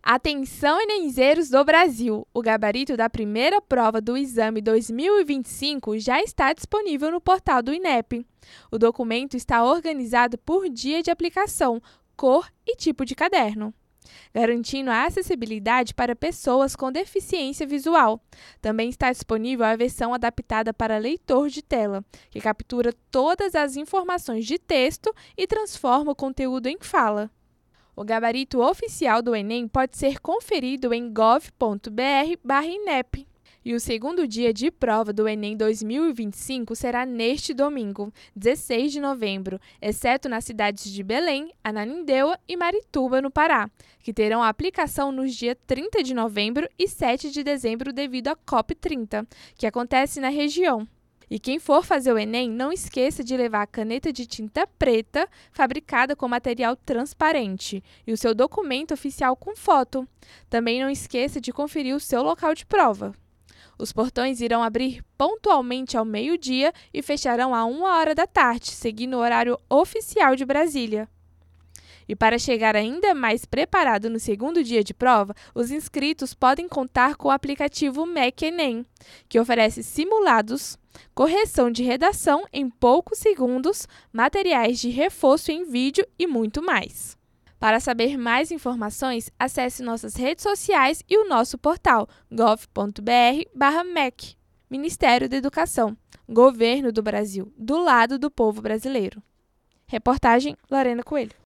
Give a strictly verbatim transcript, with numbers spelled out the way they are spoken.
Atenção, enenzeiros do Brasil! O gabarito da primeira prova do exame dois mil e vinte e cinco já está disponível no portal do INEP. O documento está organizado por dia de aplicação, cor e tipo de caderno, garantindo a acessibilidade para pessoas com deficiência visual. Também está disponível a versão adaptada para leitor de tela, que captura todas as informações de texto e transforma o conteúdo em fala. O gabarito oficial do Enem pode ser conferido em gov ponto br barra INEP. E o segundo dia de prova do Enem dois mil e vinte e cinco será neste domingo, dezesseis de novembro, exceto nas cidades de Belém, Ananindeua e Marituba, no Pará, que terão a aplicação nos dias trinta de novembro e sete de dezembro devido à COP trinta, que acontece na região. E quem for fazer o Enem, não esqueça de levar a caneta de tinta preta, fabricada com material transparente, e o seu documento oficial com foto. Também não esqueça de conferir o seu local de prova. Os portões irão abrir pontualmente ao meio-dia e fecharão a uma hora da tarde, seguindo o horário oficial de Brasília. E para chegar ainda mais preparado no segundo dia de prova, os inscritos podem contar com o aplicativo MEC Enem, que oferece simulados, correção de redação em poucos segundos, materiais de reforço em vídeo e muito mais. Para saber mais informações, acesse nossas redes sociais e o nosso portal gov ponto br barra MEC. Ministério da Educação, Governo do Brasil, do lado do povo brasileiro. Reportagem Lorena Coelho.